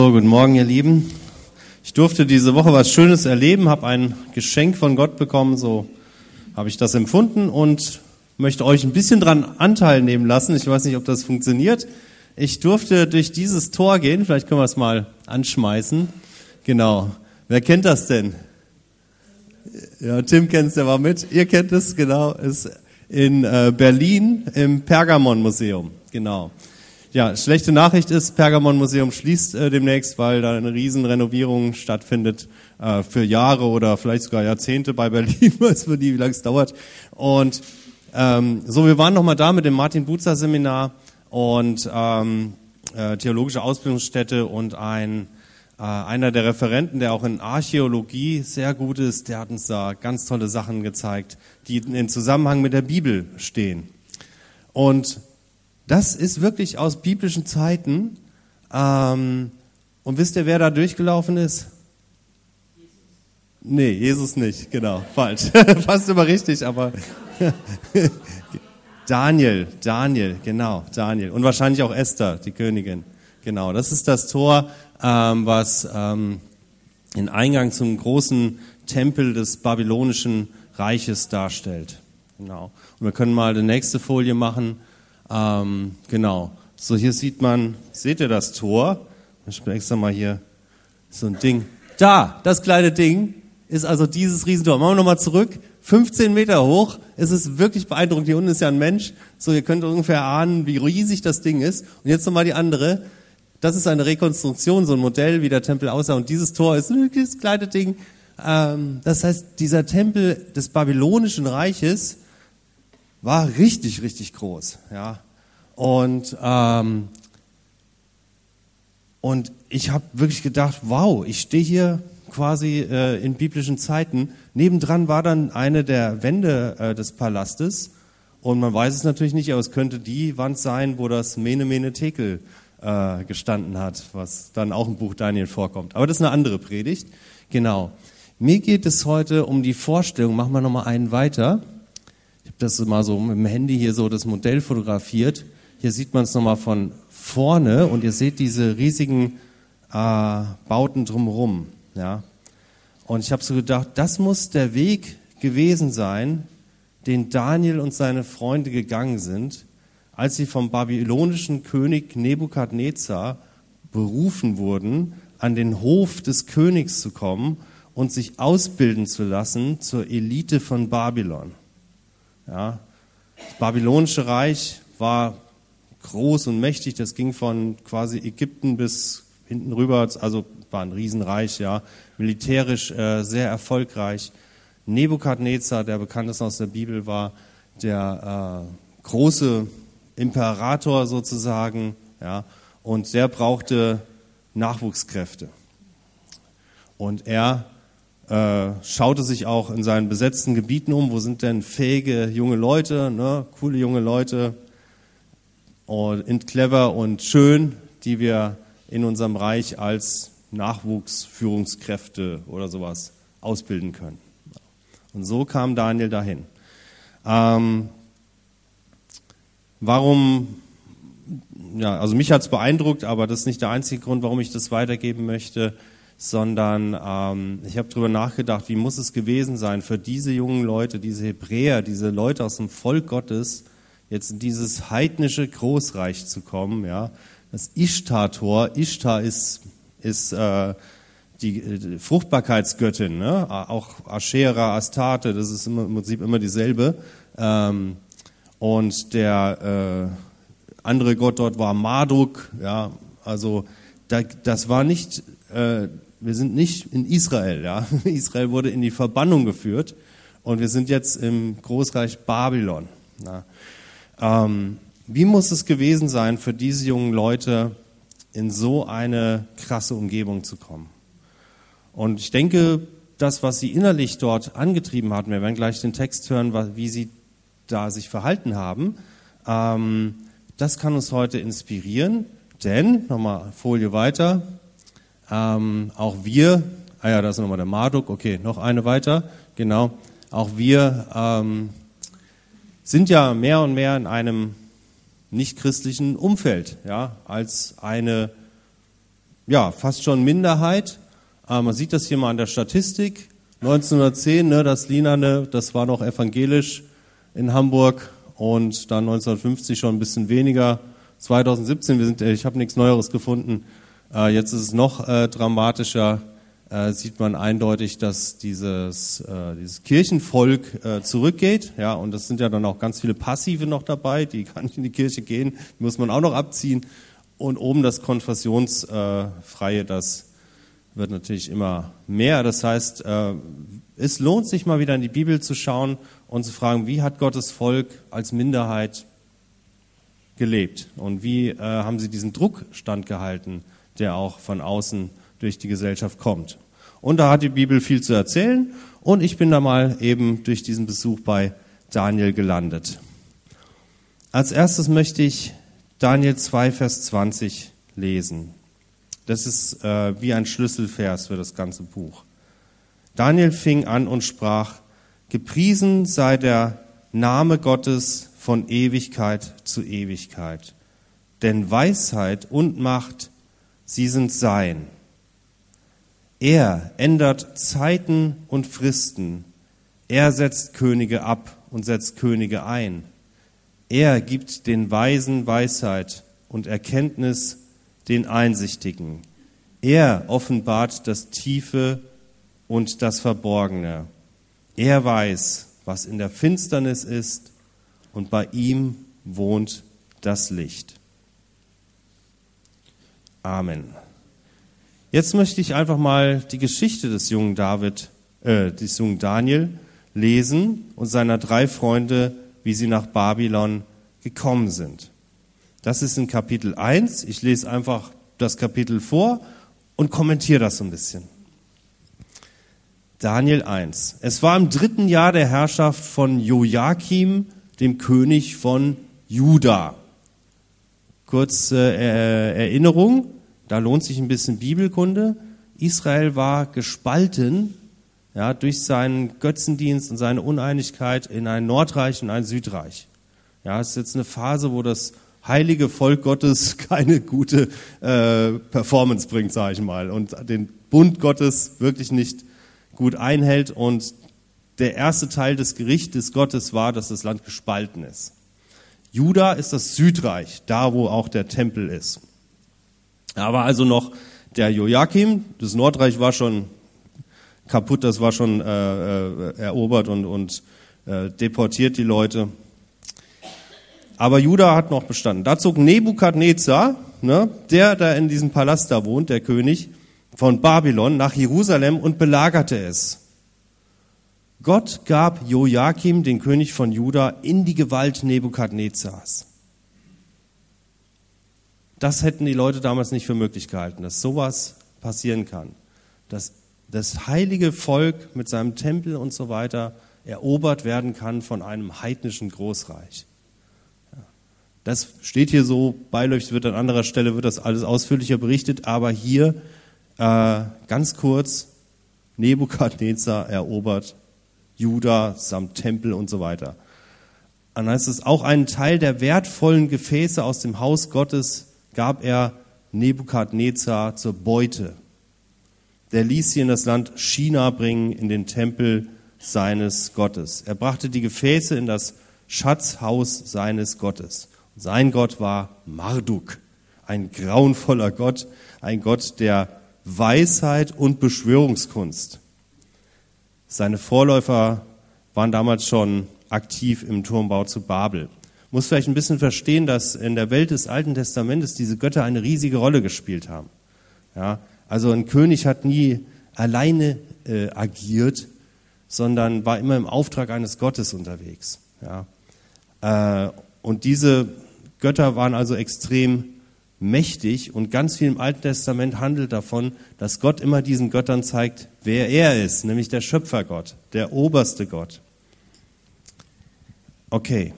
So, guten Morgen, ihr Lieben. Ich durfte diese Woche was Schönes erleben, habe ein Geschenk von Gott bekommen, so habe ich das empfunden und möchte euch ein bisschen dran Anteil nehmen lassen. Ich weiß nicht, ob das funktioniert. Ich durfte durch dieses Tor gehen, vielleicht können wir es mal anschmeißen. Genau. Wer kennt das denn? Ja, Tim kennt es, der war mit. Ihr kennt es, genau. Ist in Berlin im Pergamon-Museum, genau. Ja, schlechte Nachricht ist, Pergamon-Museum schließt demnächst, weil da eine riesen Renovierung stattfindet für Jahre oder vielleicht sogar Jahrzehnte bei Berlin, weiß man nie, wie lange es dauert. Und wir waren nochmal da mit dem Martin-Bucer-Seminar und theologische Ausbildungsstätte und einer der Referenten, der auch in Archäologie sehr gut ist, der hat uns da ganz tolle Sachen gezeigt, die in Zusammenhang mit der Bibel stehen. Und das ist wirklich aus biblischen Zeiten. Und wisst ihr, wer da durchgelaufen ist? Nee, Jesus nicht, genau, falsch. Fast immer richtig, aber Daniel, genau, Daniel. Und wahrscheinlich auch Esther, die Königin. Genau, das ist das Tor, was den Eingang zum großen Tempel des babylonischen Reiches darstellt. Genau. Und wir können mal die nächste Folie machen. Genau. So, hier seht ihr das Tor? Ich bin extra mal hier so ein Ding. Da, das kleine Ding ist also dieses Riesentor. Machen wir nochmal zurück. 15 Meter hoch. Es ist wirklich beeindruckend. Hier unten ist ja ein Mensch. So, ihr könnt ungefähr ahnen, wie riesig das Ding ist. Und jetzt nochmal die andere. Das ist eine Rekonstruktion, so ein Modell, wie der Tempel aussah. Und dieses Tor ist wirklich das kleine Ding. Das heißt, dieser Tempel des babylonischen Reiches war richtig, richtig groß, ja. Und ich habe wirklich gedacht, wow, ich stehe hier quasi in biblischen Zeiten. Nebendran war dann eine der Wände des Palastes und man weiß es natürlich nicht, aber es könnte die Wand sein, wo das Mene Mene Tekel gestanden hat, was dann auch im Buch Daniel vorkommt. Aber das ist eine andere Predigt. Genau. Mir geht es heute um die Vorstellung, machen wir nochmal einen weiter. Ich habe das mal so mit dem Handy hier so das Modell fotografiert. Hier sieht man es nochmal von vorne und ihr seht diese riesigen Bauten drumherum. Ja? Und ich habe so gedacht, das muss der Weg gewesen sein, den Daniel und seine Freunde gegangen sind, als sie vom babylonischen König Nebukadnezar berufen wurden, an den Hof des Königs zu kommen und sich ausbilden zu lassen zur Elite von Babylon. Ja, das babylonische Reich war groß und mächtig, das ging von quasi Ägypten bis hinten rüber, also war ein Riesenreich, ja, militärisch sehr erfolgreich. Nebukadnezar, der bekannteste aus der Bibel, war der große Imperator sozusagen, ja, und der brauchte Nachwuchskräfte. Und er schaute sich auch in seinen besetzten Gebieten um, wo sind denn fähige junge Leute, ne, coole junge Leute, und clever und schön, die wir in unserem Reich als Nachwuchsführungskräfte oder sowas ausbilden können. Und so kam Daniel dahin. Warum? Ja, also mich hat es beeindruckt, aber das ist nicht der einzige Grund, warum ich das weitergeben möchte, sondern ich habe darüber nachgedacht, wie muss es gewesen sein für diese jungen Leute, diese Hebräer, diese Leute aus dem Volk Gottes, jetzt in dieses heidnische Großreich zu kommen. Ja, das Ishtar-Tor. Ishtar ist die Fruchtbarkeitsgöttin, ne? Auch Aschera, Astarte, das ist im Prinzip immer dieselbe. Und der andere Gott dort war Marduk. Ja, also das war nicht. Wir sind nicht in Israel, ja. Israel wurde in die Verbannung geführt und wir sind jetzt im Großreich Babylon. Ja. Wie muss es gewesen sein, für diese jungen Leute in so eine krasse Umgebung zu kommen? Und ich denke, das, was sie innerlich dort angetrieben hatten, wir werden gleich den Text hören, wie sie da sich verhalten haben, das kann uns heute inspirieren, denn, nochmal Folie weiter, auch wir, da ist nochmal der Marduk, okay, noch eine weiter, genau, auch wir sind ja mehr und mehr in einem nichtchristlichen Umfeld, ja, als eine ja, fast schon Minderheit. Man sieht das hier mal an der Statistik. 1910, das Lienerne, das war noch evangelisch in Hamburg und dann 1950 schon ein bisschen weniger. 2017, ich habe nichts Neueres gefunden, jetzt ist es noch dramatischer, sieht man eindeutig, dass dieses Kirchenvolk zurückgeht. Ja, und das sind ja dann auch ganz viele Passive noch dabei, die gar nicht in die Kirche gehen, die muss man auch noch abziehen. Und oben das Konfessionsfreie, das wird natürlich immer mehr. Das heißt, es lohnt sich mal wieder in die Bibel zu schauen und zu fragen, wie hat Gottes Volk als Minderheit gelebt und wie haben sie diesen Druck standgehalten, der auch von außen durch die Gesellschaft kommt. Und da hat die Bibel viel zu erzählen und ich bin da mal eben durch diesen Besuch bei Daniel gelandet. Als erstes möchte ich Daniel 2, Vers 20 lesen. Das ist wie ein Schlüsselvers für das ganze Buch. Daniel fing an und sprach, gepriesen sei der Name Gottes von Ewigkeit zu Ewigkeit. Denn Weisheit und Macht, sie sind sein. Er ändert Zeiten und Fristen. Er setzt Könige ab und setzt Könige ein. Er gibt den Weisen Weisheit und Erkenntnis den Einsichtigen. Er offenbart das Tiefe und das Verborgene. Er weiß, was in der Finsternis ist, und bei ihm wohnt das Licht. Amen. Jetzt möchte ich einfach mal die Geschichte des jungen Daniel lesen und seiner 3 Freunde, wie sie nach Babylon gekommen sind. Das ist in Kapitel 1. Ich lese einfach das Kapitel vor und kommentiere das so ein bisschen. Daniel 1. Es war im 3. Jahr der Herrschaft von Joachim, dem König von Juda. Kurze Erinnerung, da lohnt sich ein bisschen Bibelkunde. Israel war gespalten, ja, durch seinen Götzendienst und seine Uneinigkeit in ein Nordreich und ein Südreich. Ja, es ist jetzt eine Phase, wo das heilige Volk Gottes keine gute Performance bringt, sage ich mal, und den Bund Gottes wirklich nicht gut einhält. Und der erste Teil des Gerichtes Gottes war, dass das Land gespalten ist. Juda ist das Südreich, da wo auch der Tempel ist. Da war also noch der Joachim, das Nordreich war schon kaputt, das war schon erobert und deportiert die Leute. Aber Juda hat noch bestanden. Da zog Nebukadnezar, der da in diesem Palast da wohnt, der König von Babylon, nach Jerusalem und belagerte es. Gott gab Joachim, den König von Juda, in die Gewalt Nebukadnezars. Das hätten die Leute damals nicht für möglich gehalten, dass sowas passieren kann. Dass das heilige Volk mit seinem Tempel und so weiter erobert werden kann von einem heidnischen Großreich. Das steht hier so, beiläufig wird an anderer Stelle wird das alles ausführlicher berichtet, aber hier ganz kurz, Nebukadnezar erobert Juda samt Tempel und so weiter. Dann heißt es, auch einen Teil der wertvollen Gefäße aus dem Haus Gottes gab er Nebukadnezar zur Beute. Der ließ sie in das Land China bringen, in den Tempel seines Gottes. Er brachte die Gefäße in das Schatzhaus seines Gottes. Sein Gott war Marduk, ein grauenvoller Gott, ein Gott der Weisheit und Beschwörungskunst. Seine Vorläufer waren damals schon aktiv im Turmbau zu Babel. Muss vielleicht ein bisschen verstehen, dass in der Welt des Alten Testamentes diese Götter eine riesige Rolle gespielt haben. Ja, also ein König hat nie alleine agiert, sondern war immer im Auftrag eines Gottes unterwegs. Ja. Und diese Götter waren also extrem mächtig und ganz viel im Alten Testament handelt davon, dass Gott immer diesen Göttern zeigt, wer er ist, nämlich der Schöpfergott, der oberste Gott. Okay.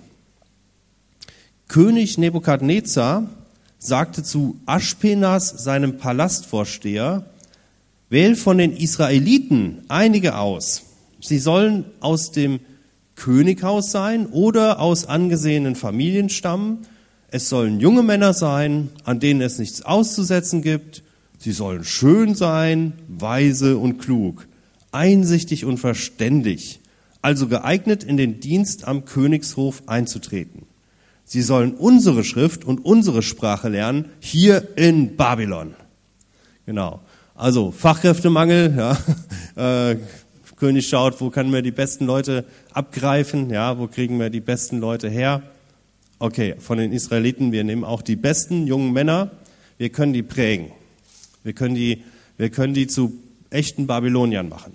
König Nebukadnezar sagte zu Aschpenas, seinem Palastvorsteher, wähl von den Israeliten einige aus. Sie sollen aus dem Könighaus sein oder aus angesehenen Familien stammen. Es sollen junge Männer sein, an denen es nichts auszusetzen gibt, Sie sollen schön sein, weise und klug, einsichtig und verständig, also geeignet, in den Dienst am Königshof einzutreten. Sie sollen unsere Schrift und unsere Sprache lernen, hier in Babylon. Genau. Also Fachkräftemangel, ja. König schaut, wo können wir die besten Leute abgreifen, ja, wo kriegen wir die besten Leute her? Okay, von den Israeliten, wir nehmen auch die besten jungen Männer, wir können die prägen. Wir können die zu echten Babyloniern machen.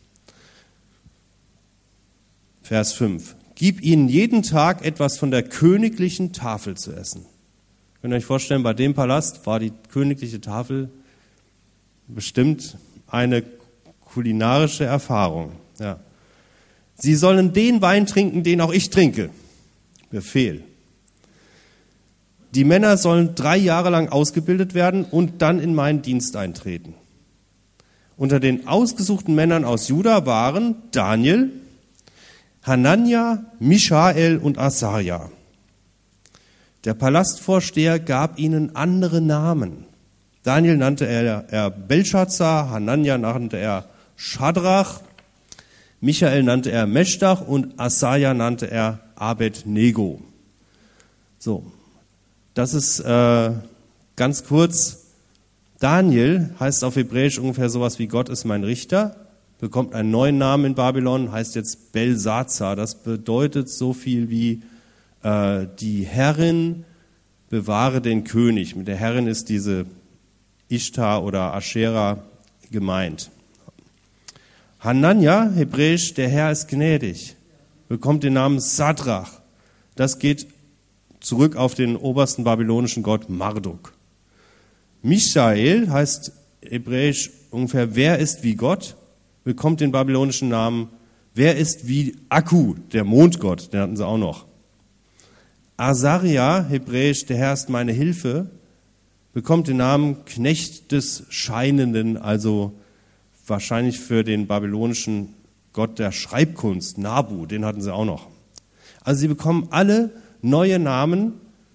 Vers 5. Gib ihnen jeden Tag etwas von der königlichen Tafel zu essen. Könnt ihr euch vorstellen, bei dem Palast war die königliche Tafel bestimmt eine kulinarische Erfahrung. Ja. Sie sollen den Wein trinken, den auch ich trinke. Befehl. Die Männer sollen 3 Jahre lang ausgebildet werden und dann in meinen Dienst eintreten. Unter den ausgesuchten Männern aus Juda waren Daniel, Hanania, Mischael und Asaja. Der Palastvorsteher gab ihnen andere Namen. Daniel nannte er Belshazzar, Hanania nannte er Schadrach, Michael nannte er Meschtach und Asaja nannte er Abednego. So, das ist ganz kurz. Daniel heißt auf Hebräisch ungefähr sowas wie Gott ist mein Richter, bekommt einen neuen Namen in Babylon, heißt jetzt Belsazar. Das bedeutet so viel wie die Herrin bewahre den König. Mit der Herrin ist diese Ishtar oder Aschera gemeint. Hanania, hebräisch, der Herr ist gnädig, bekommt den Namen Sadrach. Das geht zurück auf den obersten babylonischen Gott Marduk. Mischael heißt hebräisch ungefähr, wer ist wie Gott, bekommt den babylonischen Namen, wer ist wie Akku, der Mondgott, den hatten sie auch noch. Asaria, hebräisch, der Herr ist meine Hilfe, bekommt den Namen Knecht des Scheinenden, also wahrscheinlich für den babylonischen Gott der Schreibkunst, Nabu, den hatten sie auch noch. Also sie bekommen alle neue Namen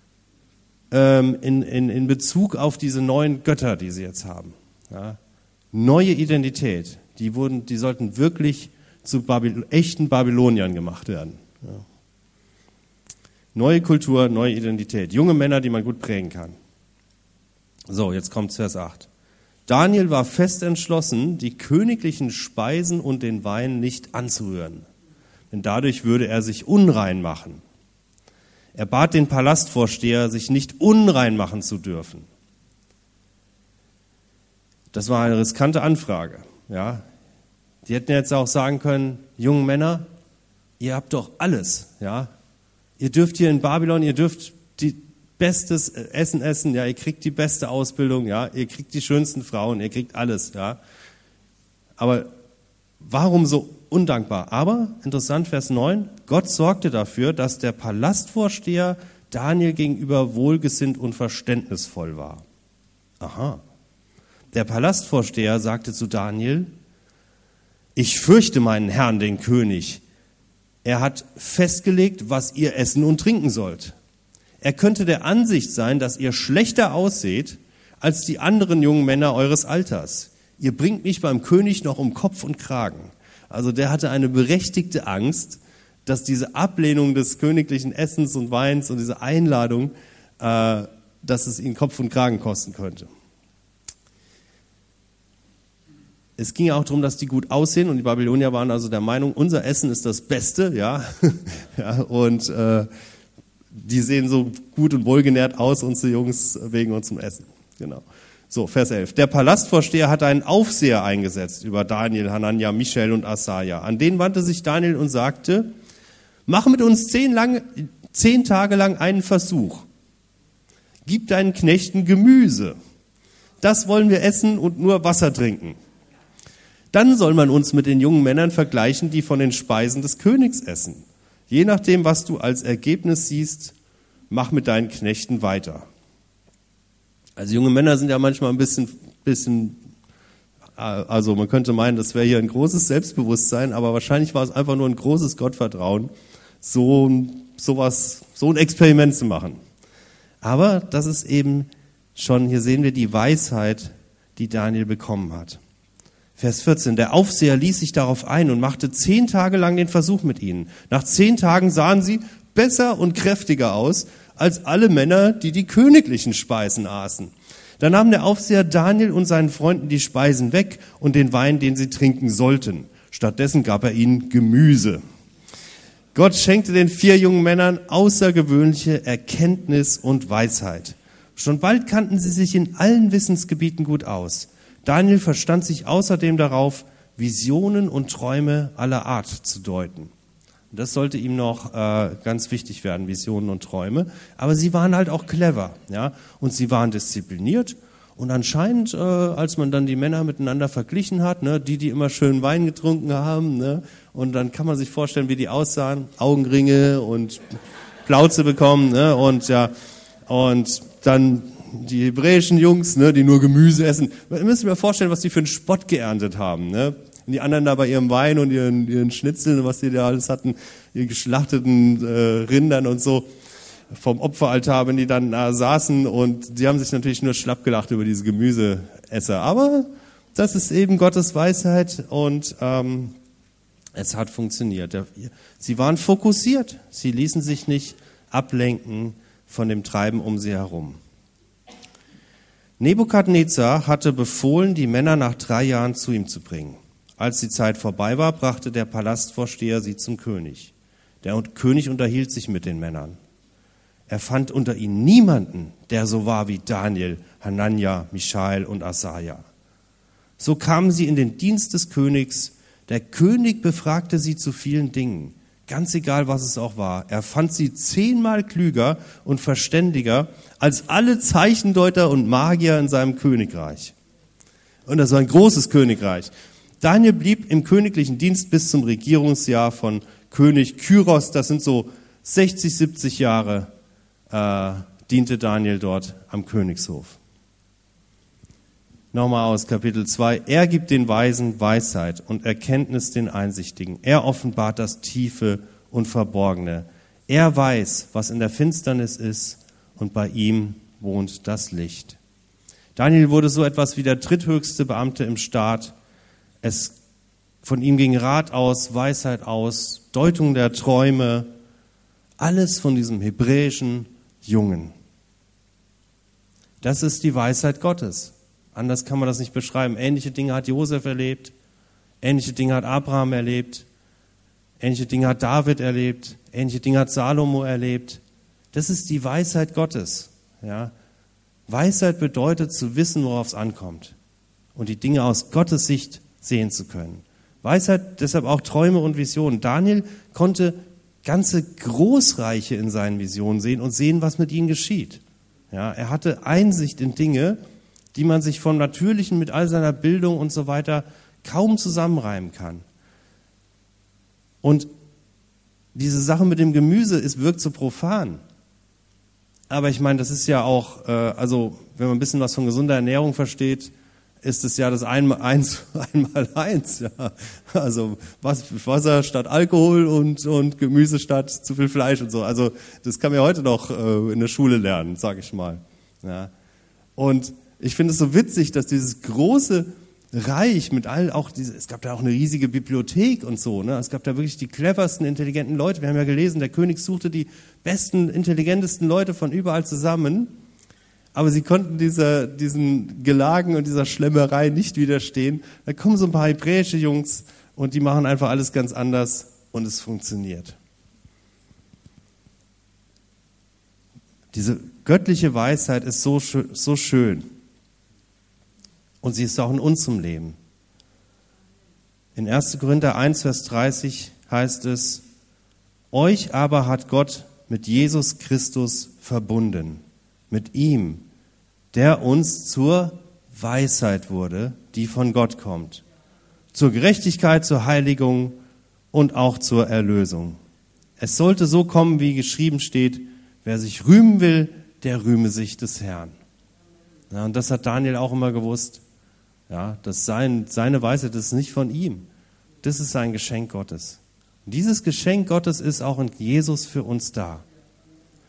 in Bezug auf diese neuen Götter, die sie jetzt haben. Ja. Neue Identität, die sollten wirklich zu echten Babyloniern gemacht werden. Ja. Neue Kultur, neue Identität, junge Männer, die man gut prägen kann. So, jetzt kommt Vers 8. Daniel war fest entschlossen, die königlichen Speisen und den Wein nicht anzurühren, denn dadurch würde er sich unrein machen. Er bat den Palastvorsteher, sich nicht unrein machen zu dürfen. Das war eine riskante Anfrage. Ja. Die hätten jetzt auch sagen können, jungen Männer, ihr habt doch alles. Ja. Ihr dürft hier in Babylon, ihr dürft die bestes Essen essen, ja, ihr kriegt die beste Ausbildung, ja, ihr kriegt die schönsten Frauen, ihr kriegt alles, ja. Aber warum so undankbar? Aber, interessant, Vers 9, Gott sorgte dafür, dass der Palastvorsteher Daniel gegenüber wohlgesinnt und verständnisvoll war. Aha. Der Palastvorsteher sagte zu Daniel, ich fürchte meinen Herrn, den König. Er hat festgelegt, was ihr essen und trinken sollt. Er könnte der Ansicht sein, dass ihr schlechter ausseht als die anderen jungen Männer eures Alters. Ihr bringt mich beim König noch um Kopf und Kragen. Also der hatte eine berechtigte Angst, dass diese Ablehnung des königlichen Essens und Weins und diese Einladung, dass es ihn Kopf und Kragen kosten könnte. Es ging ja auch darum, dass die gut aussehen und die Babylonier waren also der Meinung, unser Essen ist das Beste, ja, ja, und die sehen so gut und wohlgenährt aus, unsere Jungs, wegen unserem Essen. Genau. So, Vers 11. Der Palastvorsteher hatte einen Aufseher eingesetzt über Daniel, Hanania, Mischael und Asaja. An den wandte sich Daniel und sagte, mach mit uns 10 Tage lang einen Versuch. Gib deinen Knechten Gemüse. Das wollen wir essen und nur Wasser trinken. Dann soll man uns mit den jungen Männern vergleichen, die von den Speisen des Königs essen. Je nachdem, was du als Ergebnis siehst, mach mit deinen Knechten weiter. Also junge Männer sind ja manchmal ein bisschen, also man könnte meinen, das wäre hier ein großes Selbstbewusstsein, aber wahrscheinlich war es einfach nur ein großes Gottvertrauen, so ein Experiment zu machen. Aber das ist eben schon, hier sehen wir die Weisheit die Daniel bekommen hat. Vers 14, der Aufseher ließ sich darauf ein und machte 10 Tage lang den Versuch mit ihnen. Nach 10 Tagen sahen sie besser und kräftiger aus als alle Männer, die die königlichen Speisen aßen. Da nahm der Aufseher Daniel und seinen Freunden die Speisen weg und den Wein, den sie trinken sollten. Stattdessen gab er ihnen Gemüse. Gott schenkte den 4 jungen Männern außergewöhnliche Erkenntnis und Weisheit. Schon bald kannten sie sich in allen Wissensgebieten gut aus. Daniel verstand sich außerdem darauf, Visionen und Träume aller Art zu deuten. Das sollte ihm noch ganz wichtig werden, Visionen und Träume. Aber sie waren halt auch clever, ja, und sie waren diszipliniert. Und anscheinend, als man dann die Männer miteinander verglichen hat, ne, die immer schön Wein getrunken haben, ne, und dann kann man sich vorstellen, wie die aussahen, Augenringe und Plauze bekommen, ne, und dann die hebräischen Jungs, ne, die nur Gemüse essen. Ihr müsst euch mal vorstellen, was die für einen Spott geerntet haben, ne? Und die anderen da bei ihrem Wein und ihren Schnitzeln, was die da alles hatten, ihren geschlachteten Rindern und so, vom Opferaltar, wenn die dann da saßen, und die haben sich natürlich nur schlapp gelacht über diese Gemüseesser. Aber das ist eben Gottes Weisheit, und es hat funktioniert. Sie waren fokussiert, sie ließen sich nicht ablenken von dem Treiben um sie herum. Nebukadnezar hatte befohlen, die Männer nach 3 Jahren zu ihm zu bringen. Als die Zeit vorbei war, brachte der Palastvorsteher sie zum König. Der König unterhielt sich mit den Männern. Er fand unter ihnen niemanden, der so war wie Daniel, Hanania, Mischael und Asaja. So kamen sie in den Dienst des Königs. Der König befragte sie zu vielen Dingen, ganz egal, was es auch war. Er fand sie 10-mal klüger und verständiger als alle Zeichendeuter und Magier in seinem Königreich. Und das war ein großes Königreich. Daniel blieb im königlichen Dienst bis zum Regierungsjahr von König Kyros. Das sind so 60, 70 Jahre, diente Daniel dort am Königshof. Nochmal aus Kapitel 2. Er gibt den Weisen Weisheit und Erkenntnis den Einsichtigen. Er offenbart das Tiefe und Verborgene. Er weiß, was in der Finsternis ist, und bei ihm wohnt das Licht. Daniel wurde so etwas wie der dritthöchste Beamte im Staat. Von ihm ging Rat aus, Weisheit aus, Deutung der Träume, alles von diesem hebräischen Jungen. Das ist die Weisheit Gottes. Anders kann man das nicht beschreiben. Ähnliche Dinge hat Josef erlebt, ähnliche Dinge hat Abraham erlebt, ähnliche Dinge hat David erlebt, ähnliche Dinge hat Salomo erlebt. Das ist die Weisheit Gottes. Ja? Weisheit bedeutet zu wissen, worauf es ankommt und die Dinge aus Gottes Sicht sehen zu können. Weisheit, deshalb auch Träume und Visionen. Daniel konnte ganze Großreiche in seinen Visionen sehen und sehen, was mit ihnen geschieht. Ja, er hatte Einsicht in Dinge, die man sich vom Natürlichen mit all seiner Bildung und so weiter kaum zusammenreimen kann. Und diese Sache mit dem Gemüse wirkt so profan. Aber ich meine, das ist ja auch, also wenn man ein bisschen was von gesunder Ernährung versteht, ist es ja das Einmaleins. Ja. Also Wasser statt Alkohol und Gemüse statt zu viel Fleisch und so. Also das kann man ja heute noch in der Schule lernen, sage ich mal. Ja. Und ich finde es so witzig, dass dieses große Reich mit all auch es gab da auch eine riesige Bibliothek und so, ne? Es gab da wirklich die cleversten, intelligenten Leute. Wir haben ja gelesen, der König suchte die besten, intelligentesten Leute von überall zusammen, aber sie konnten diesen Gelagen und dieser Schlemmerei nicht widerstehen. Da kommen so ein paar hebräische Jungs und die machen einfach alles ganz anders und es funktioniert. Diese göttliche Weisheit ist so schön. Und sie ist auch in unserem Leben. In 1. Korinther 1, Vers 30 heißt es: Euch aber hat Gott mit Jesus Christus verbunden, mit ihm, der uns zur Weisheit wurde, die von Gott kommt, zur Gerechtigkeit, zur Heiligung und auch zur Erlösung. Es sollte so kommen, wie geschrieben steht: Wer sich rühmen will, der rühme sich des Herrn. Ja, und das hat Daniel auch immer gewusst. Ja, seine Weisheit ist nicht von ihm. Das ist ein Geschenk Gottes. Und dieses Geschenk Gottes ist auch in Jesus für uns da.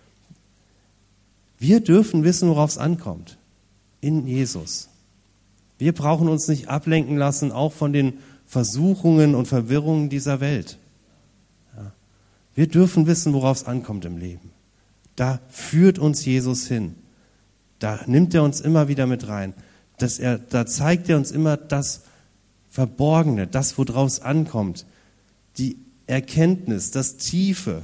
Wir dürfen wissen, worauf es ankommt. In Jesus. Wir brauchen uns nicht ablenken lassen, auch von den Versuchungen und Verwirrungen dieser Welt. Ja. Wir dürfen wissen, worauf es ankommt im Leben. Da führt uns Jesus hin. Da nimmt er uns immer wieder mit rein. Da zeigt er uns immer das Verborgene, das, worauf es ankommt. Die Erkenntnis, das Tiefe.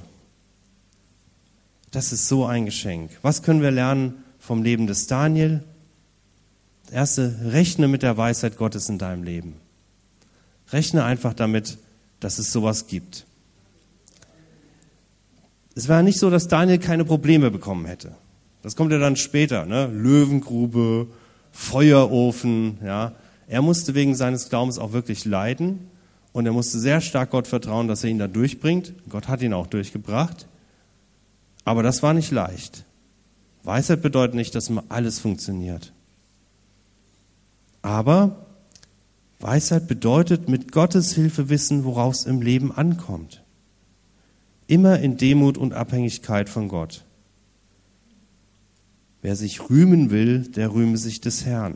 Das ist so ein Geschenk. Was können wir lernen vom Leben des Daniel? Das erste, rechne mit der Weisheit Gottes in deinem Leben. Rechne einfach damit, dass es sowas gibt. Es war nicht so, dass Daniel keine Probleme bekommen hätte. Das kommt ja dann später, ne? Löwengrube, Feuerofen, ja. Er musste wegen seines Glaubens auch wirklich leiden und er musste sehr stark Gott vertrauen, dass er ihn da durchbringt. Gott hat ihn auch durchgebracht. Aber das war nicht leicht. Weisheit bedeutet nicht, dass immer alles funktioniert. Aber Weisheit bedeutet, mit Gottes Hilfe wissen, worauf es im Leben ankommt. Immer in Demut und Abhängigkeit von Gott. Wer sich rühmen will, der rühme sich des Herrn.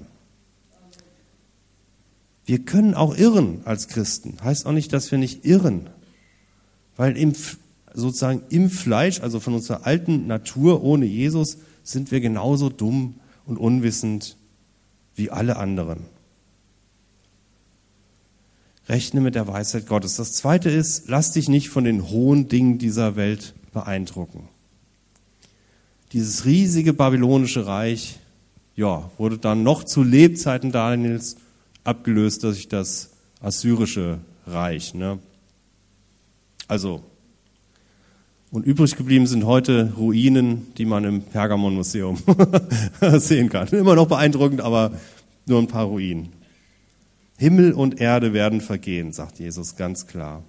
Wir können auch irren als Christen. Heißt auch nicht, dass wir nicht irren. Weil sozusagen im Fleisch, also von unserer alten Natur ohne Jesus, sind wir genauso dumm und unwissend wie alle anderen. Rechne mit der Weisheit Gottes. Das Zweite ist, lass dich nicht von den hohen Dingen dieser Welt beeindrucken. Dieses riesige babylonische Reich, ja, wurde dann noch zu Lebzeiten Daniels abgelöst durch das assyrische Reich. Ne? Also, und übrig geblieben sind heute Ruinen, die man im Pergamon-Museum sehen kann. Immer noch beeindruckend, aber nur ein paar Ruinen. Himmel und Erde werden vergehen, sagt Jesus ganz klar.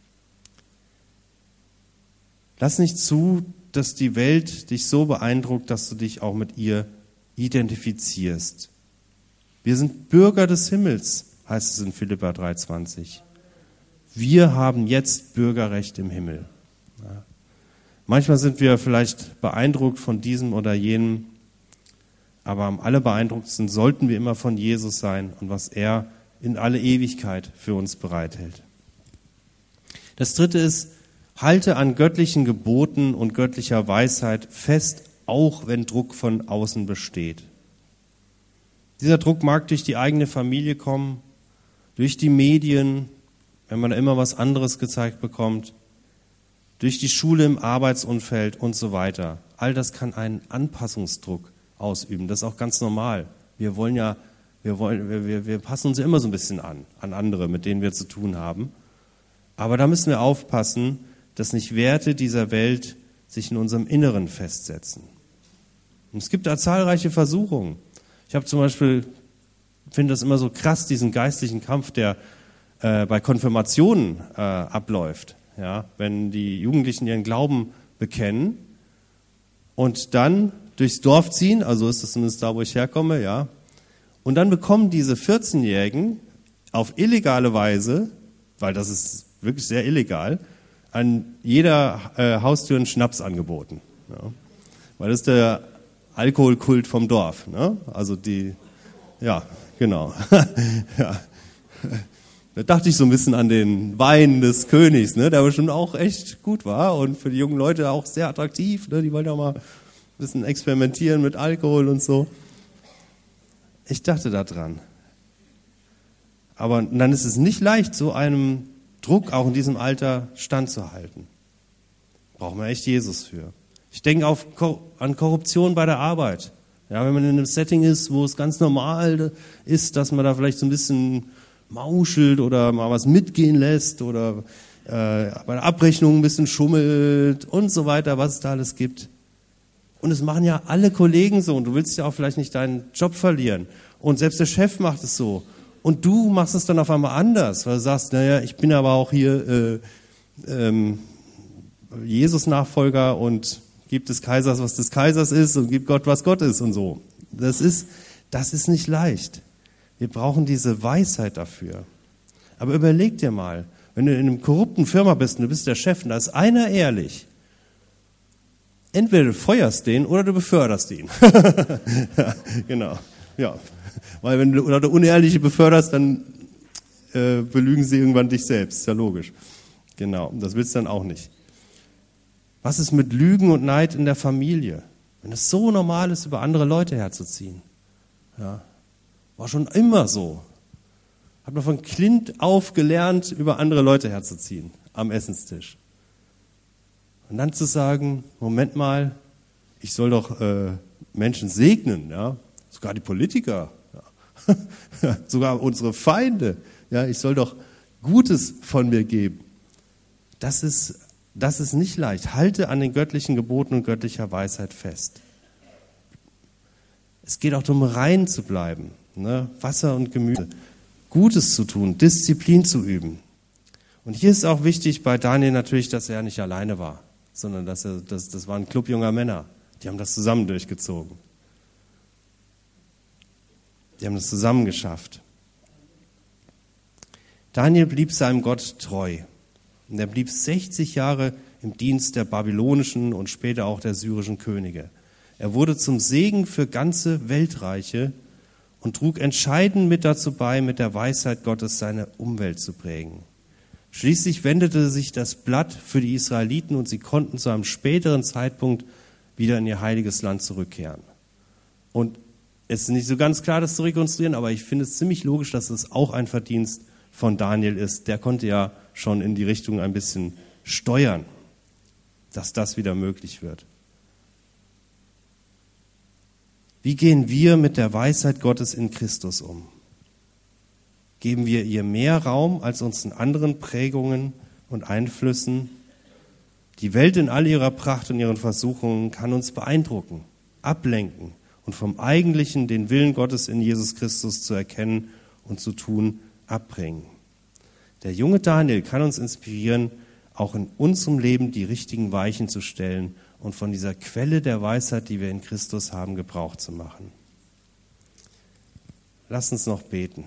Lass nicht zu, dass die Welt dich so beeindruckt, dass du dich auch mit ihr identifizierst. Wir sind Bürger des Himmels, heißt es in Philipper 3,20. Wir haben jetzt Bürgerrecht im Himmel. Ja. Manchmal sind wir vielleicht beeindruckt von diesem oder jenem, aber am allerbeeindruckendsten sollten wir immer von Jesus sein und was er in alle Ewigkeit für uns bereithält. Das Dritte ist, halte an göttlichen Geboten und göttlicher Weisheit fest, auch wenn Druck von außen besteht. Dieser Druck mag durch die eigene Familie kommen, durch die Medien, wenn man da immer was anderes gezeigt bekommt, durch die Schule im Arbeitsumfeld und so weiter. All das kann einen Anpassungsdruck ausüben. Das ist auch ganz normal. Wir passen uns ja immer so ein bisschen an andere, mit denen wir zu tun haben. Aber da müssen wir aufpassen, dass nicht Werte dieser Welt sich in unserem Inneren festsetzen. Und es gibt da zahlreiche Versuchungen. Ich habe zum Beispiel, finde das immer so krass, diesen geistlichen Kampf, der bei Konfirmationen abläuft. Ja, wenn die Jugendlichen ihren Glauben bekennen und dann durchs Dorf ziehen, also ist das zumindest da, wo ich herkomme, ja, und dann bekommen diese 14-Jährigen auf illegale Weise, weil das ist wirklich sehr illegal, an jeder Haustür einen Schnaps angeboten. Ja. Weil das ist der Alkoholkult vom Dorf. Ne? Also ja, genau. Ja. Da dachte ich so ein bisschen an den Wein des Königs, ne? Der bestimmt auch echt gut war und für die jungen Leute auch sehr attraktiv. Ne? Die wollen ja mal ein bisschen experimentieren mit Alkohol und so. Ich dachte da dran. Aber dann ist es nicht leicht, so einem Druck auch in diesem Alter standzuhalten. Braucht man echt Jesus für. Ich denke an Korruption bei der Arbeit. Ja, wenn man in einem Setting ist, wo es ganz normal ist, dass man da vielleicht so ein bisschen mauschelt oder mal was mitgehen lässt oder bei der Abrechnung ein bisschen schummelt und so weiter, was es da alles gibt. Und es machen ja alle Kollegen so und du willst ja auch vielleicht nicht deinen Job verlieren. Und selbst der Chef macht es so. Und du machst es dann auf einmal anders, weil du sagst, naja, ich bin aber auch hier Jesus-Nachfolger und gib des Kaisers, was des Kaisers ist und gib Gott, was Gott ist und so. Das ist nicht leicht. Wir brauchen diese Weisheit dafür. Aber überleg dir mal, wenn du in einer korrupten Firma bist und du bist der Chef und da ist einer ehrlich, entweder du feuerst den oder du beförderst ihn. Ja, genau. Ja. Weil wenn du Leute Unehrliche beförderst, dann belügen sie irgendwann dich selbst. Ist ja logisch. Genau, das willst du dann auch nicht. Was ist mit Lügen und Neid in der Familie? Wenn es so normal ist, über andere Leute herzuziehen. Ja, war schon immer so. Hat man von Klint auf gelernt, über andere Leute herzuziehen am Essenstisch. Und dann zu sagen, Moment mal, ich soll doch Menschen segnen, ja, sogar die Politiker, ja. Sogar unsere Feinde, ja, ich soll doch Gutes von mir geben. Das ist nicht leicht. Halte an den göttlichen Geboten und göttlicher Weisheit fest. Es geht auch darum, rein zu bleiben, ne? Wasser und Gemüse, Gutes zu tun, Disziplin zu üben. Und hier ist auch wichtig bei Daniel natürlich, dass er nicht alleine war, sondern das war ein Club junger Männer. Die haben das zusammen durchgezogen. Die haben das zusammen geschafft. Daniel blieb seinem Gott treu. Und er blieb 60 Jahre im Dienst der babylonischen und später auch der syrischen Könige. Er wurde zum Segen für ganze Weltreiche und trug entscheidend mit dazu bei, mit der Weisheit Gottes seine Umwelt zu prägen. Schließlich wendete sich das Blatt für die Israeliten und sie konnten zu einem späteren Zeitpunkt wieder in ihr heiliges Land zurückkehren. Und es ist nicht so ganz klar, das zu rekonstruieren, aber ich finde es ziemlich logisch, dass es auch ein Verdienst von Daniel ist. Der konnte ja schon in die Richtung ein bisschen steuern, dass das wieder möglich wird. Wie gehen wir mit der Weisheit Gottes in Christus um? Geben wir ihr mehr Raum als uns in anderen Prägungen und Einflüssen? Die Welt in all ihrer Pracht und ihren Versuchungen kann uns beeindrucken, ablenken und vom Eigentlichen, den Willen Gottes in Jesus Christus zu erkennen und zu tun, abbringen. Der junge Daniel kann uns inspirieren, auch in unserem Leben die richtigen Weichen zu stellen und von dieser Quelle der Weisheit, die wir in Christus haben, Gebrauch zu machen. Lass uns noch beten.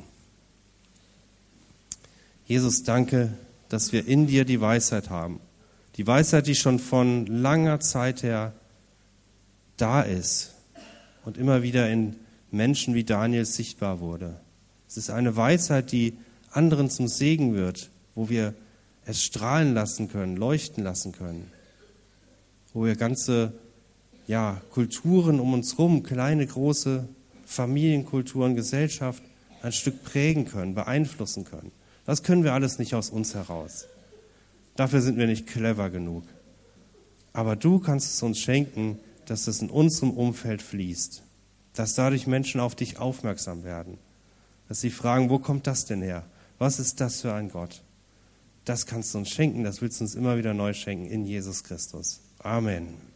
Jesus, danke, dass wir in dir die Weisheit haben. Die Weisheit, die schon von langer Zeit her da ist und immer wieder in Menschen wie Daniel sichtbar wurde. Es ist eine Weisheit, die anderen zum Segen wird, wo wir es strahlen lassen können, leuchten lassen können, wo wir ganze Kulturen um uns herum, kleine, große Familienkulturen, Gesellschaft ein Stück prägen können, beeinflussen können. Das können wir alles nicht aus uns heraus. Dafür sind wir nicht clever genug. Aber du kannst es uns schenken, dass es in unserem Umfeld fließt, dass dadurch Menschen auf dich aufmerksam werden, dass sie fragen, wo kommt das denn her? Was ist das für ein Gott? Das kannst du uns schenken, das willst du uns immer wieder neu schenken in Jesus Christus. Amen.